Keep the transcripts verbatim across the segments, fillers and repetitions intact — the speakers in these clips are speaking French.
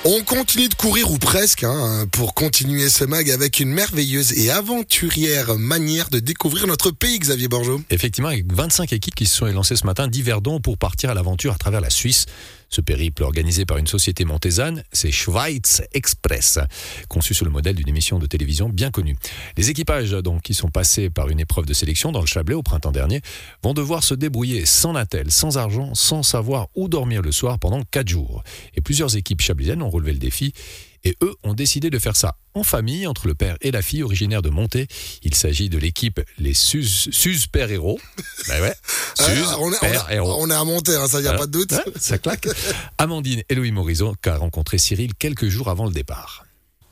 On continue de courir ou presque hein, pour continuer ce mag avec une merveilleuse et aventurière manière de découvrir notre pays, Xavier Borgeaud. Effectivement, avec vingt-cinq équipes qui se sont élancées ce matin d'Yverdon pour partir à l'aventure à travers la Suisse. Ce périple organisé par une société montésane, c'est Schweiz Express, conçu sur le modèle d'une émission de télévision bien connue. Les équipages donc qui sont passés par une épreuve de sélection dans le Chablais au printemps dernier vont devoir se débrouiller sans attel, sans argent, sans savoir où dormir le soir pendant quatre jours. Et plusieurs équipes chablaisiennes ont relevé le défi. Et eux ont décidé de faire ça en famille, entre le père et la fille, originaire de Monté. Il s'agit de l'équipe Les Suze, Suze Père Héros. Ben ouais, Suze ah, on est, Père on est, Héros. On est à Monté, hein, ça y a voilà. pas de doute. Ouais, ça claque. Amandine et Louis Morizot, qui a rencontré Cyril quelques jours avant le départ.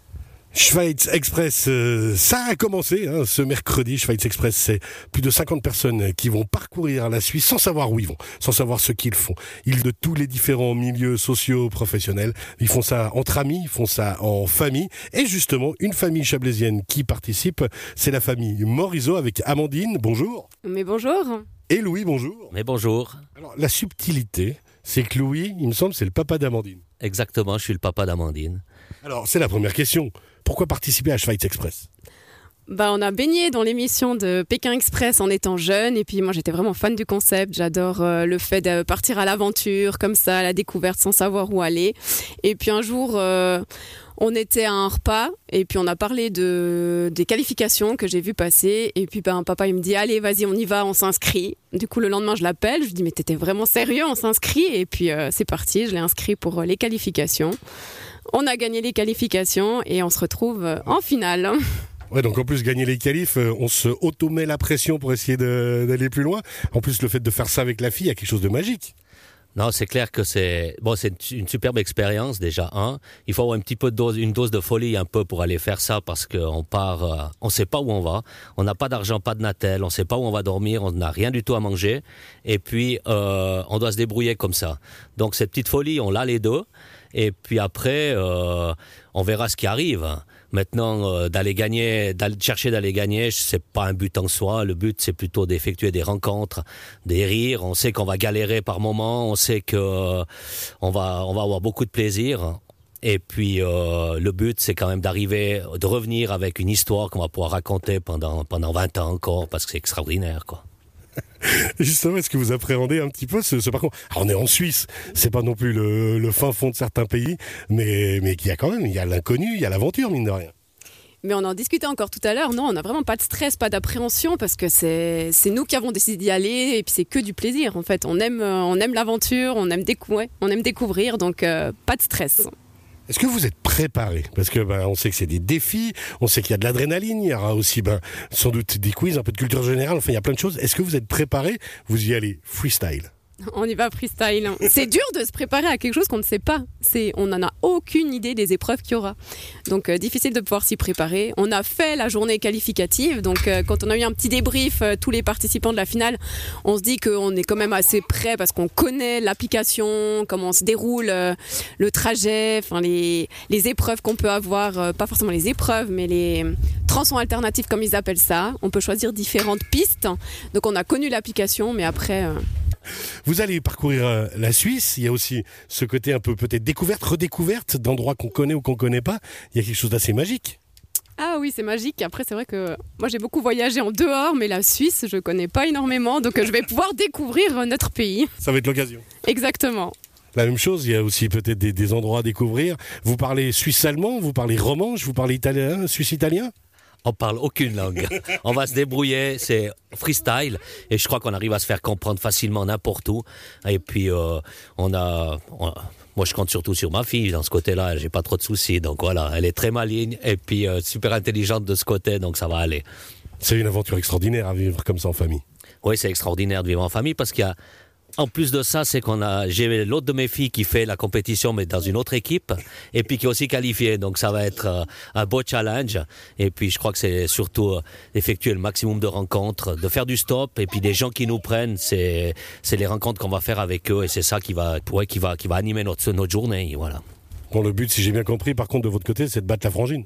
Schweiz Express, euh, ça a commencé hein, ce mercredi. Schweiz Express, c'est plus de cinquante personnes qui vont parcourir la Suisse sans savoir où ils vont, sans savoir ce qu'ils font. Ils de tous les différents milieux sociaux, professionnels. Ils font ça entre amis, ils font ça en famille. Et justement, une famille chablaisienne qui participe, c'est la famille Morizot avec Amandine. Bonjour. Mais bonjour. Et Louis, bonjour. Mais bonjour. Alors, la subtilité, c'est que Louis, il me semble, c'est le papa d'Amandine. Exactement, je suis le papa d'Amandine. Alors, c'est la première question. Pourquoi participer à Schweiz Express ? Bah, on a baigné dans l'émission de Pékin Express en étant jeune et puis moi j'étais vraiment fan du concept. J'adore euh, le fait de partir à l'aventure comme ça, à la découverte sans savoir où aller. Et puis un jour euh, on était à un repas et puis on a parlé de des qualifications que j'ai vues passer et puis ben papa il me dit allez vas-y on y va, on s'inscrit. Du coup le lendemain je l'appelle, je lui dis mais t'étais vraiment sérieux, on s'inscrit et puis euh, c'est parti, je l'ai inscrit pour euh, les qualifications. On a gagné les qualifications et on se retrouve euh, en finale. Ouais, donc en plus, gagner les qualifs, on se auto-met la pression pour essayer de, d'aller plus loin. En plus, le fait de faire ça avec la fille, il y a quelque chose de magique. Non, c'est clair que c'est bon, c'est une superbe expérience déjà. Un, il faut avoir un petit peu de dose, une dose de folie un peu pour aller faire ça parce qu'on part, euh, on sait pas où on va, on n'a pas d'argent, pas de natel, on sait pas où on va dormir, on n'a rien du tout à manger, et puis euh, on doit se débrouiller comme ça. Donc cette petite folie, on l'a les deux, et puis après, euh, on verra ce qui arrive. Maintenant, euh, d'aller gagner, d'aller chercher d'aller gagner, c'est pas un but en soi. Le but, c'est plutôt d'effectuer des rencontres, des rires. On sait qu'on va galérer par moments. On sait que euh, on va, on va avoir beaucoup de plaisir. Et puis, euh, le but, c'est quand même d'arriver, de revenir avec une histoire qu'on va pouvoir raconter pendant pendant vingt ans encore, parce que c'est extraordinaire, quoi. Justement, est-ce que vous appréhendez un petit peu ce, ce parcours ? Alors, on est en Suisse, c'est pas non plus le, le fin fond de certains pays, mais mais il y a quand même, il y a l'inconnu, il y a l'aventure, mine de rien. Mais on en discutait encore tout à l'heure, non, on n'a vraiment pas de stress, pas d'appréhension parce que c'est c'est nous qui avons décidé d'y aller et puis c'est que du plaisir en fait. On aime on aime l'aventure, on aime décou- ouais, on aime découvrir, donc euh, pas de stress. Est-ce que vous êtes préparé ? Parce que ben, on sait que c'est des défis, on sait qu'il y a de l'adrénaline, il y aura aussi ben, sans doute des quiz, un peu de culture générale, enfin il y a plein de choses. Est-ce que vous êtes préparé ? Vous y allez freestyle ? On y va freestyle. C'est dur de se préparer à quelque chose qu'on ne sait pas. C'est, on n'en a aucune idée des épreuves qu'il y aura. Donc euh, difficile de pouvoir s'y préparer. On a fait la journée qualificative. Donc euh, quand on a eu un petit débrief, euh, tous les participants de la finale, on se dit qu'on est quand même assez prêt parce qu'on connaît l'application, comment se déroule euh, le trajet, enfin les les épreuves qu'on peut avoir, euh, pas forcément les épreuves, mais les tronçons alternatifs comme ils appellent ça. On peut choisir différentes pistes. Donc on a connu l'application, mais après. Euh, Vous allez parcourir euh, la Suisse, il y a aussi ce côté un peu peut-être découverte, redécouverte d'endroits qu'on connaît ou qu'on connaît pas. Il y a quelque chose d'assez magique. Ah oui, c'est magique. Après, c'est vrai que moi, j'ai beaucoup voyagé en dehors, mais la Suisse, je connais pas énormément, donc je vais pouvoir découvrir notre pays. Ça va être l'occasion. Exactement. La même chose, il y a aussi peut-être des, des endroits à découvrir. Vous parlez suisse-allemand, vous parlez romanche, vous parlez italien, suisse-italien ? On parle aucune langue. On va se débrouiller, c'est freestyle, et je crois qu'on arrive à se faire comprendre facilement n'importe où. Et puis, euh, on a, on, moi, je compte surtout sur ma fille dans ce côté-là. J'ai pas trop de soucis, donc voilà, elle est très maligne et puis euh, super intelligente de ce côté, donc ça va aller. C'est une aventure extraordinaire à vivre comme ça en famille. Oui, c'est extraordinaire de vivre en famille parce qu'il y a. En plus de ça, c'est qu'on a, j'ai l'autre de mes filles qui fait la compétition, mais dans une autre équipe, et puis qui est aussi qualifiée. Donc ça va être euh, un beau challenge. Et puis je crois que c'est surtout euh, d'effectuer le maximum de rencontres, de faire du stop, et puis des gens qui nous prennent, c'est, c'est les rencontres qu'on va faire avec eux, et c'est ça qui va, ouais, qui va, qui va animer notre, notre journée, voilà. Bon, le but, si j'ai bien compris, par contre, de votre côté, c'est de battre la frangine.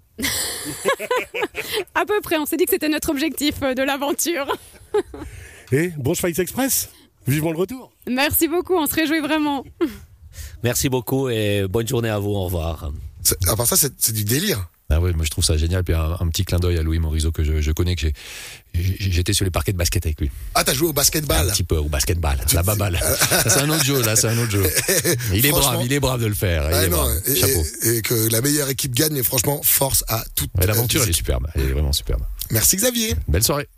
À peu près, on s'est dit que c'était notre objectif de l'aventure. Et bon Schweiz Express, vivement le retour. Merci beaucoup, on se réjouit vraiment. Merci beaucoup et bonne journée à vous. Au revoir. C'est- À part ça, c'est, c'est du délire. Ah ouais, moi je trouve ça génial. Puis un, un petit clin d'œil à Louis Morizot que je, je connais, que j'ai, j'ai- j'étais sur les parquets de basket avec lui. Ah, t'as joué au basketball. Un petit peu au basketball, la baballe. Ça, c'est un autre jeu, là, c'est un autre jeu. Mais il est Franchement- brave, il est brave de le faire. Il Ah est non, brave. et, Chapeau. et- et que la meilleure équipe gagne, et franchement, force à toute. Ouais, l'aventure, euh, elle est superbe. Elle est vraiment superbe. Merci Xavier. Belle soirée.